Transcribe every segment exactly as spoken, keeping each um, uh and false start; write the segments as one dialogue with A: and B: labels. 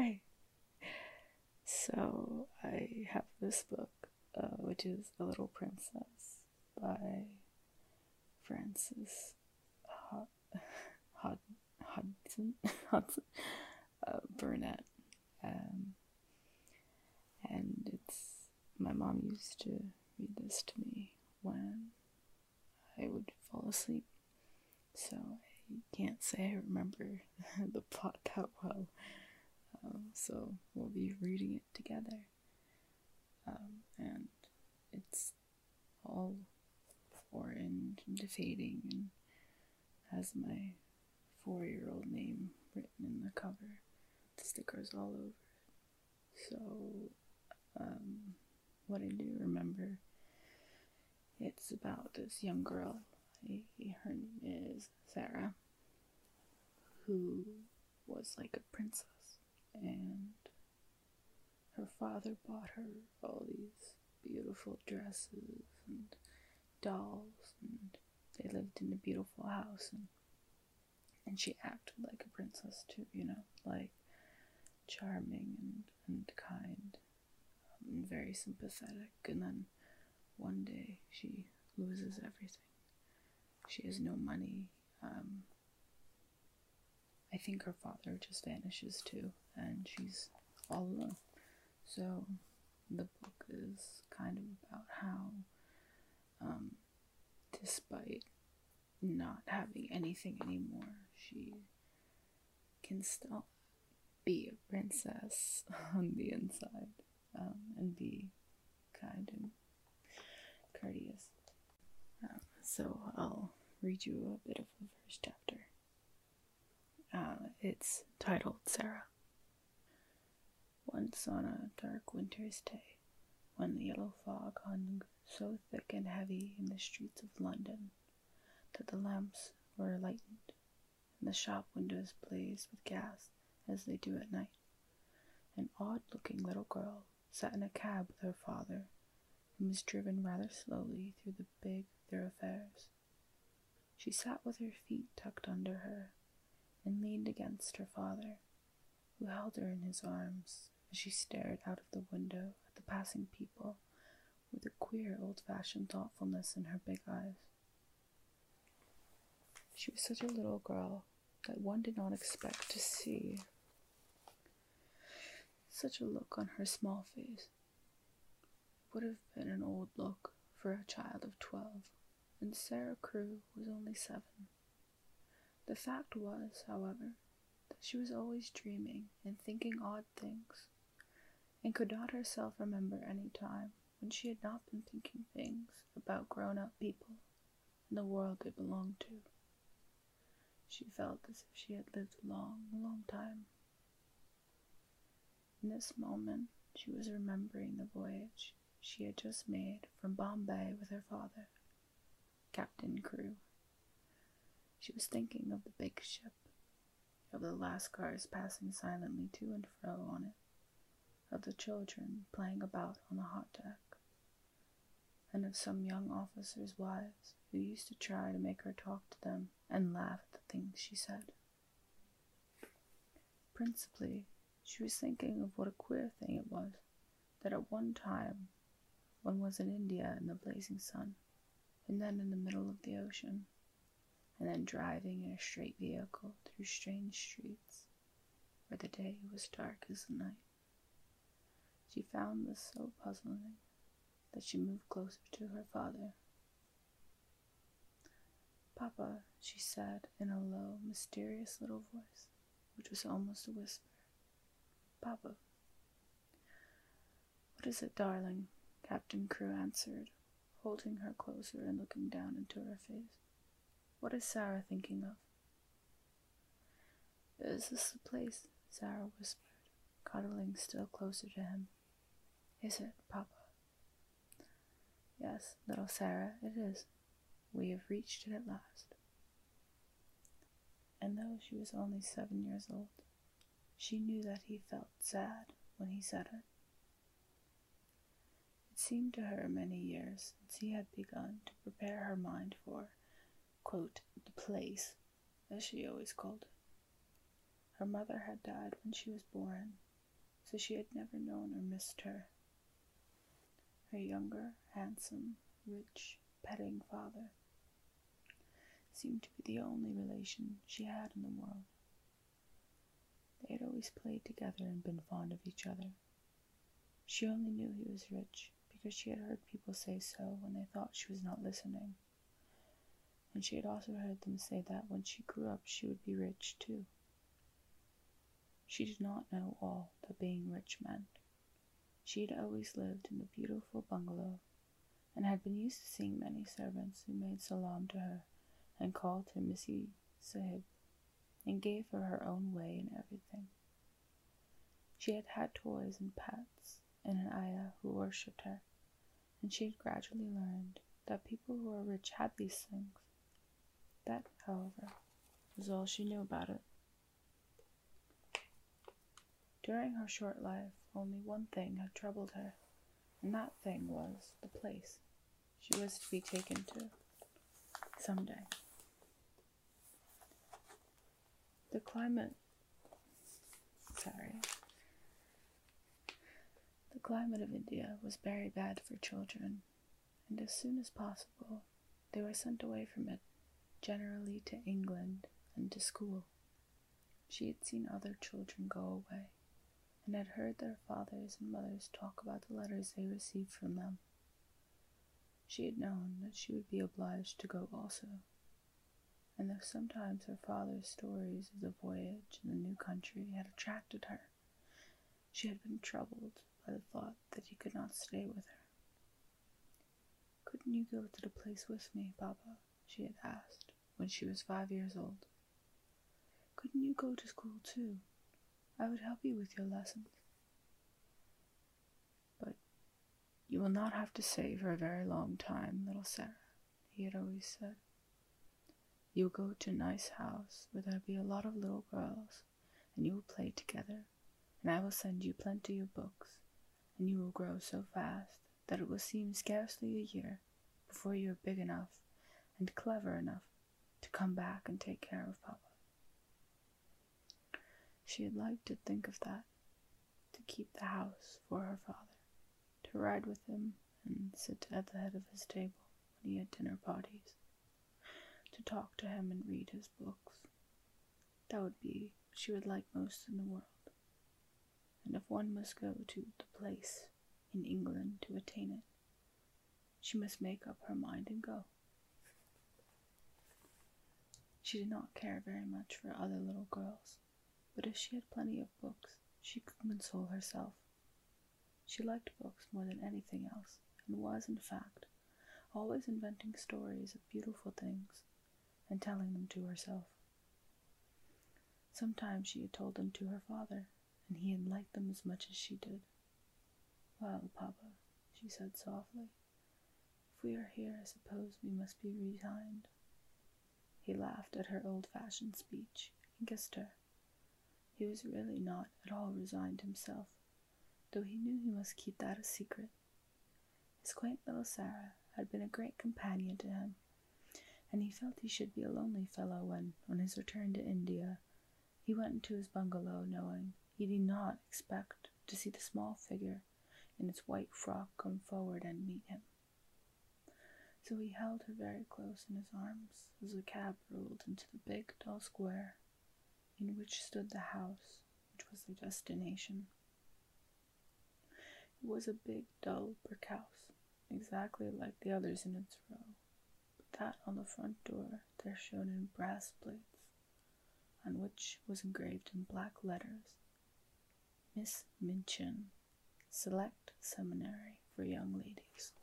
A: Right. So I have this book, uh, which is The Little Princess by Frances Hod- Hod- Hodgson, Hodgson uh, Burnett. Um, and it's my mom used to read this to me when I would fall asleep. So I can't say I remember the plot that well. Um, so we'll be reading it together. Um, and it's all orange and fading and has my four-year-old name written in the cover. The stickers all over it. So, um, what I do remember, it's about this young girl. Her name is Sarah, who was like a princess, and her father bought her all these beautiful dresses and dolls, and they lived in a beautiful house, and, and she acted like a princess too, you know, like charming and, and kind, um, and very sympathetic. And then one day she loses everything. She has no money. Um, I think her father just vanishes too, and she's all alone. So the book is kind of about how, um, despite not having anything anymore, she can still be a princess on the inside, um, and be kind and courteous. Um, so I'll read you a bit of the first chapter. Uh, it's titled Sarah. Once on a dark winter's day, when the yellow fog hung so thick and heavy in the streets of London that the lamps were lightened and the shop windows blazed with gas as they do at night, an odd-looking little girl sat in a cab with her father, and was driven rather slowly through the big thoroughfares. She sat with her feet tucked under her, and leaned against her father, who held her in his arms as she stared out of the window at the passing people with a queer old-fashioned thoughtfulness in her big eyes. She was such a little girl that one did not expect to see such a look on her small face. It would have been an old look for a child of twelve, and Sarah Crewe was only seven. The fact was, however, that she was always dreaming and thinking odd things, and could not herself remember any time when she had not been thinking things about grown-up people and the world they belonged to. She felt as if she had lived a long, long time. In this moment, she was remembering the voyage she had just made from Bombay with her father, Captain Crewe. She was thinking of the big ship, of the lascars passing silently to and fro on it, of the children playing about on the hot deck, and of some young officers' wives who used to try to make her talk to them and laugh at the things she said. Principally, she was thinking of what a queer thing it was that at one time one was in India in the blazing sun, and then in the middle of the ocean, and then driving in a straight vehicle through strange streets where the day was dark as the night. She found this so puzzling that she moved closer to her father. "Papa," she said in a low, mysterious little voice, which was almost a whisper. "Papa." "What is it, darling?" Captain Crewe answered, holding her closer and looking down into her face. "What is Sarah thinking of?" "Is this the place?" Sarah whispered, cuddling still closer to him. "Is it, Papa?" "Yes, little Sarah, it is. We have reached it at last." And though she was only seven years old, she knew that he felt sad when he said it. It seemed to her many years since he had begun to prepare her mind for, quote, the place, as she always called it. Her mother had died when she was born, so she had never known or missed her. Her younger, handsome, rich, petting father seemed to be the only relation she had in the world. They had always played together and been fond of each other. She only knew he was rich because she had heard people say so when they thought she was not listening. And she had also heard them say that when she grew up she would be rich too. She did not know all that being rich meant. She had always lived in the beautiful bungalow and had been used to seeing many servants who made salam to her and called her Missy Sahib and gave her her own way in everything. She had had toys and pets and an ayah who worshipped her, and she had gradually learned that people who were rich had these things. That, however, was all she knew about it. During her short life, only one thing had troubled her, and that thing was the place she was to be taken to someday. The climate, sorry, the climate of India was very bad for children, and as soon as possible, they were sent away from it, generally to England and to school. She had seen other children go away, and had heard their fathers and mothers talk about the letters they received from them. She had known that she would be obliged to go also, and though sometimes her father's stories of the voyage in the new country had attracted her, she had been troubled by the thought that he could not stay with her. "Couldn't you go to the place with me, Papa?" she had asked when she was five years old. "Couldn't you go to school too? I would help you with your lessons." "But you will not have to stay for a very long time, little Sarah," he had always said. "You will go to a nice house where there will be a lot of little girls, and you will play together, and I will send you plenty of books, and you will grow so fast that it will seem scarcely a year before you are big enough and clever enough to come back and take care of Papa." She had liked to think of that, to keep the house for her father, to ride with him and sit at the head of his table when he had dinner parties, to talk to him and read his books. That would be what she would like most in the world. And if one must go to the place in England to attain it, she must make up her mind and go. She did not care very much for other little girls, but if she had plenty of books, she could console herself. She liked books more than anything else, and was, in fact, always inventing stories of beautiful things and telling them to herself. Sometimes she had told them to her father, and he had liked them as much as she did. "Well, Papa," she said softly, "if we are here, I suppose we must be resigned." He laughed at her old-fashioned speech and kissed her. He was really not at all resigned himself, though he knew he must keep that a secret. His quaint little Sarah had been a great companion to him, and he felt he should be a lonely fellow when, on his return to India, he went into his bungalow knowing he did not expect to see the small figure in its white frock come forward and meet him. So he held her very close in his arms as the cab rolled into the big, dull square in which stood the house which was their destination. It was a big, dull brick house, exactly like the others in its row, but that on the front door there shone in brass plates, on which was engraved in black letters, "Miss Minchin, Select Seminary for Young Ladies."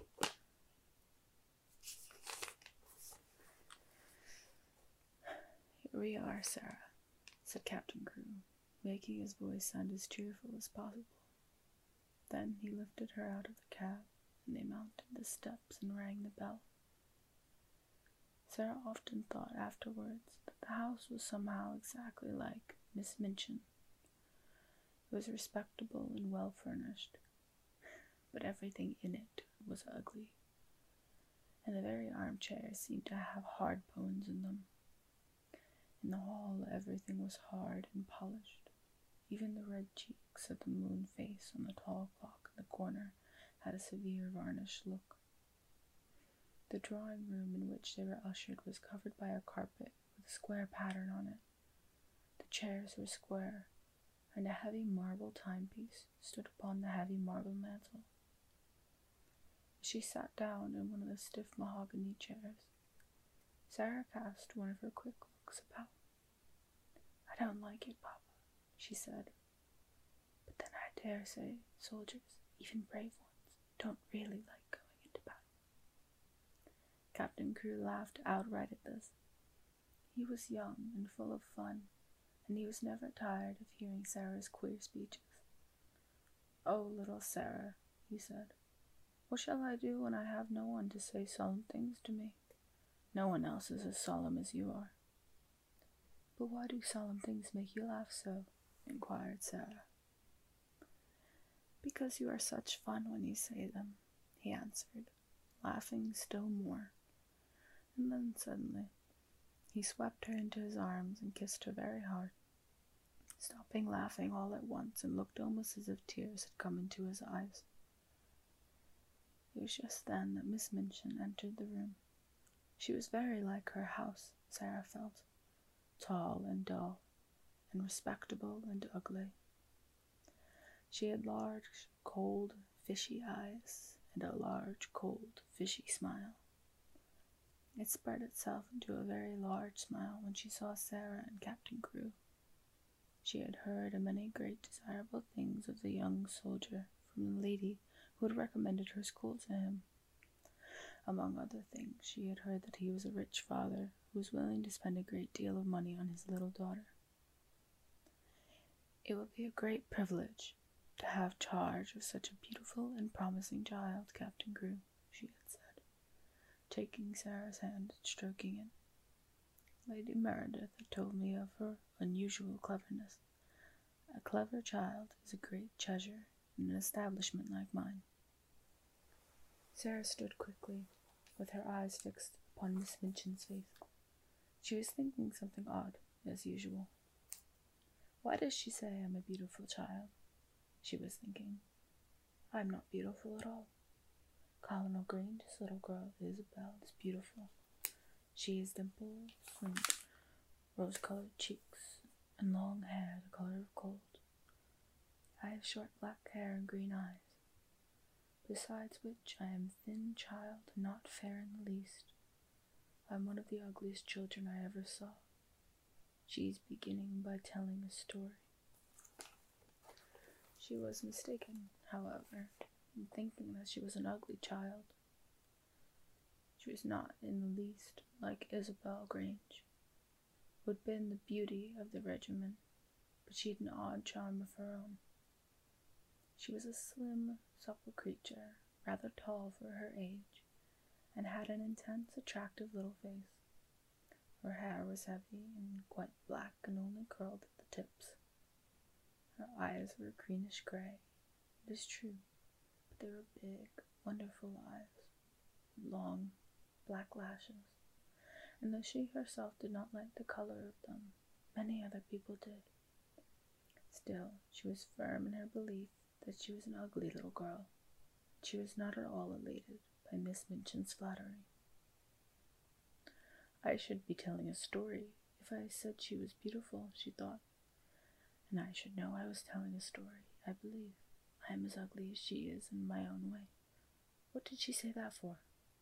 A: "Here we are, Sarah," said Captain Crewe, making his voice sound as cheerful as possible. Then he lifted her out of the cab, and they mounted the steps and rang the bell. Sarah often thought afterwards that the house was somehow exactly like Miss Minchin. It was respectable and well furnished, but everything in it was ugly, and the very armchairs seemed to have hard bones in them. In the hall everything was hard and polished. Even the red cheeks of the moon face on the tall clock in the corner had a severe varnished look. The drawing room in which they were ushered was covered by a carpet with a square pattern on it. The chairs were square, and a heavy marble timepiece stood upon the heavy marble mantel. She sat down in one of the stiff mahogany chairs. Sarah cast one of her quick looks about. "I don't like it, Papa," she said. "But then I dare say soldiers, even brave ones, don't really like going into battle." Captain Crewe laughed outright at this. He was young and full of fun, and he was never tired of hearing Sarah's queer speeches. "Oh, little Sarah," he said, "what shall I do when I have no one to say solemn things to me? No one else is as solemn as you are." "But why do solemn things make you laugh so?" inquired Sarah. "Because you are such fun when you say them," he answered, laughing still more. And then suddenly he swept her into his arms and kissed her very hard, stopping laughing all at once, and looked almost as if tears had come into his eyes. It was just then that Miss Minchin entered the room. She was very like her house, Sarah felt, tall and dull, and respectable and ugly. She had large, cold, fishy eyes, and a large, cold, fishy smile. It spread itself into a very large smile when she saw Sarah and Captain Crewe. She had heard a many great desirable things of the young soldier from the lady who had recommended her school to him. Among other things, she had heard that he was a rich father who was willing to spend a great deal of money on his little daughter. "It would be a great privilege to have charge of such a beautiful and promising child, Captain Crewe," she had said, taking Sarah's hand and stroking it. "Lady Meredith had told me of her unusual cleverness. A clever child is a great treasure in an establishment like mine." Sarah stood quickly, with her eyes fixed upon Miss Minchin's face. She was thinking something odd, as usual. "Why does she say I'm a beautiful child?" she was thinking. "I'm not beautiful at all. Colonel Grange's little girl, Isabel, is beautiful. She has dimples and rose-colored cheeks and long hair the color of gold. I have short black hair and green eyes. Besides which, I am a thin child and not fair in the least. I am one of the ugliest children I ever saw. She is beginning by telling a story." She was mistaken, however, in thinking that she was an ugly child. She was not in the least like Isabel Grange, who had been the beauty of the regiment, but she had an odd charm of her own. She was a slim, supple creature, rather tall for her age, and had an intense, attractive little face. Her hair was heavy and quite black and only curled at the tips. Her eyes were greenish-gray, it is true, but they were big, wonderful eyes, with long, black lashes, and though she herself did not like the color of them, many other people did. Still, she was firm in her belief that she was an ugly little girl. She was not at all elated by Miss Minchin's flattery. "I should be telling a story if I said she was beautiful," she thought, "and I should know I was telling a story. I believe I am as ugly as she is in my own way. What did she say that for?"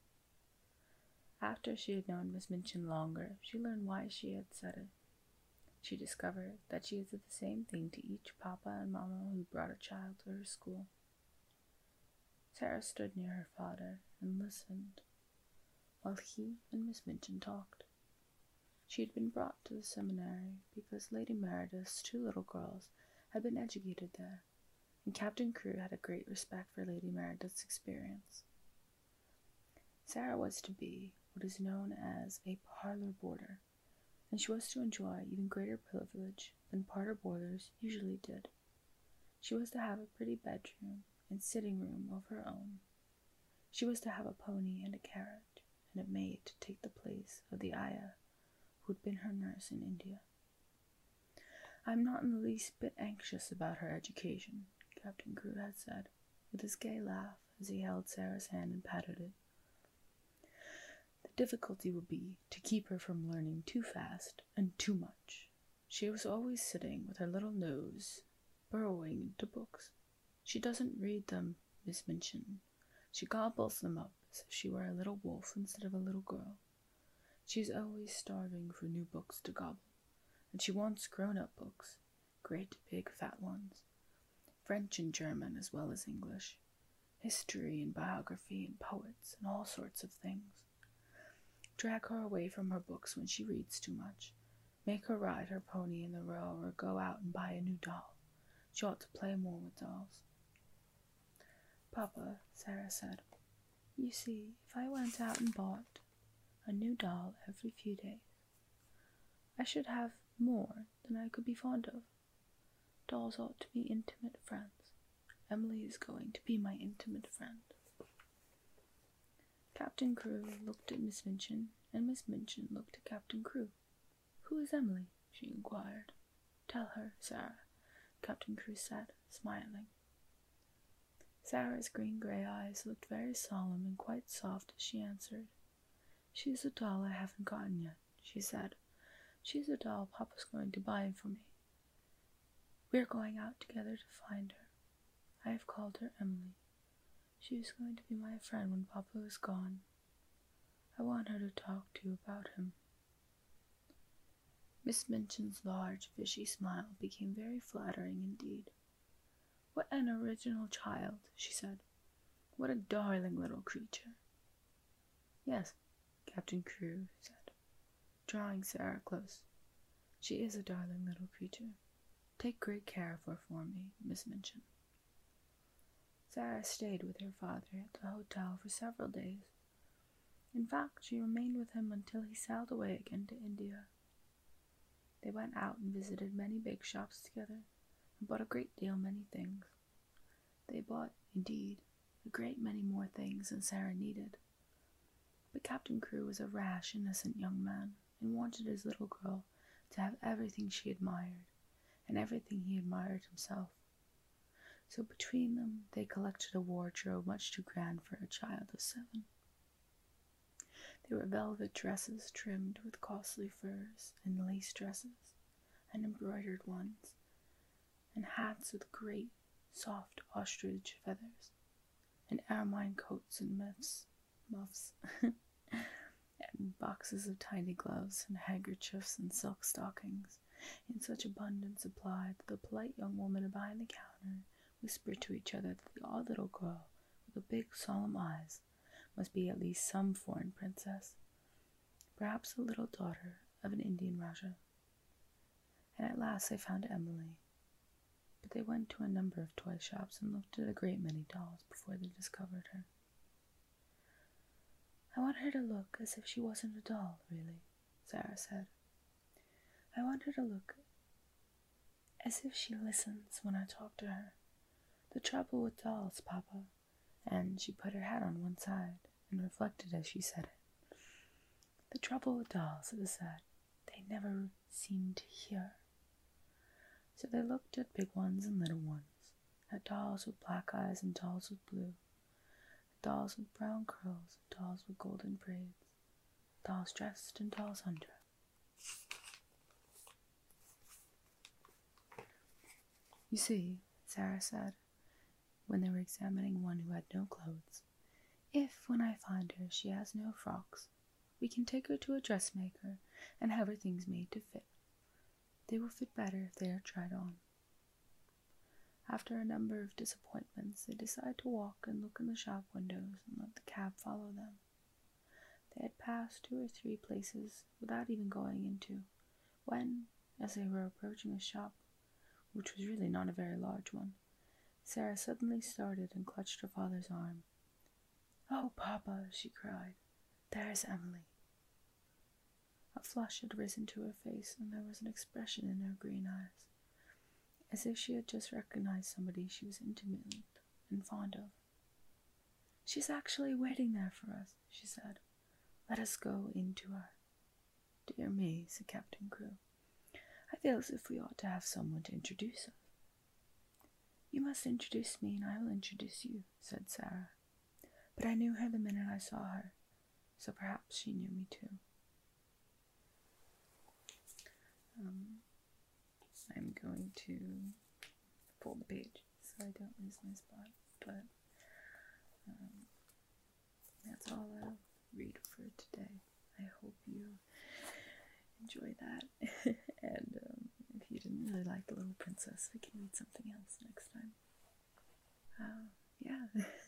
A: After she had known Miss Minchin longer, she learned why she had said it. She discovered that she had said the same thing to each papa and mamma who brought a child to her school. Sarah stood near her father and listened while he and Miss Minchin talked. She had been brought to the seminary because Lady Meredith's two little girls had been educated there, and Captain Crewe had a great respect for Lady Meredith's experience. Sarah was to be what is known as a parlor boarder, and she was to enjoy even greater privilege than parlor boarders usually did. She was to have a pretty bedroom and sitting room of her own. She was to have a pony and a carriage, and a maid to take the place of the ayah who had been her nurse in India. I'm not in the least bit anxious about her education, Captain Crewe had said, with his gay laugh as he held Sarah's hand and patted it. The difficulty would be to keep her from learning too fast and too much. She was always sitting with her little nose burrowing into books. She doesn't read them, Miss Minchin. She gobbles them up as if she were a little wolf instead of a little girl. She's always starving for new books to gobble, and she wants grown-up books, great big fat ones, French and German as well as English, history and biography and poets and all sorts of things. Drag her away from her books when she reads too much. Make her ride her pony in the row or go out and buy a new doll. She ought to play more with dolls. Papa, Sarah said, you see, if I went out and bought a new doll every few days, I should have more than I could be fond of. Dolls ought to be intimate friends. Emily is going to be my intimate friend. Captain Crewe looked at Miss Minchin, and Miss Minchin looked at Captain Crewe. Who is Emily? She inquired. Tell her, Sarah, Captain Crewe said, smiling. Sarah's green-grey eyes looked very solemn and quite soft as she answered. She's a doll I haven't gotten yet, she said. She's a doll Papa's going to buy for me. We're going out together to find her. I have called her Emily. She is going to be my friend when Papa is gone. I want her to talk to about him. Miss Minchin's large, fishy smile became very flattering indeed. What an original child, she said. What a darling little creature. Yes, Captain Crewe said, drawing Sarah close. She is a darling little creature. Take great care of her for me, Miss Minchin. Sarah stayed with her father at the hotel for several days. In fact, she remained with him until he sailed away again to India. They went out and visited many big shops together, and bought a great deal many things. They bought, indeed, a great many more things than Sarah needed. But Captain Crewe was a rash, innocent young man, and wanted his little girl to have everything she admired, and everything he admired himself. So between them they collected a wardrobe much too grand for a child of seven. There were velvet dresses trimmed with costly furs, and lace dresses, and embroidered ones, and hats with great, soft ostrich feathers, and ermine coats and muffs, muffs, and boxes of tiny gloves and handkerchiefs and silk stockings, in such abundant supply that the polite young woman behind the counter whispered to each other that the odd little girl with the big solemn eyes must be at least some foreign princess, perhaps the little daughter of an Indian Rajah. And at last they found Emily, but they went to a number of toy shops and looked at a great many dolls before they discovered her. I want her to look as if she wasn't a doll, really, Sarah said. I want her to look as if she listens when I talk to her. The trouble with dolls, Papa, and she put her head on one side and reflected as she said it. The trouble with dolls is that they never seem to hear. So they looked at big ones and little ones, at dolls with black eyes and dolls with blue, at dolls with brown curls and dolls with golden braids, dolls dressed and dolls undressed. You see, Sarah said, when they were examining one who had no clothes, if, when I find her, she has no frocks, we can take her to a dressmaker and have her things made to fit. They will fit better if they are tried on. After a number of disappointments, they decided to walk and look in the shop windows and let the cab follow them. They had passed two or three places without even going into, when, as they were approaching a shop, which was really not a very large one, Sarah suddenly started and clutched her father's arm. "Oh, Papa," she cried, "there's Emily." A flush had risen to her face, and there was an expression in her green eyes, as if she had just recognized somebody she was intimate and fond of. "She's actually waiting there for us," she said. "Let us go in to her." "Dear me," said Captain Crewe. I feel as if we ought to have someone to introduce us. You must introduce me, and I will introduce you, said Sarah. But I knew her the minute I saw her, so perhaps she knew me too. Um, I'm going to fold the page so I don't lose my spot, but um, that's all I'll read for today. I hope you enjoy that, and um, if you didn't really like The Little Princess, we can read something else next time. Uh, yeah.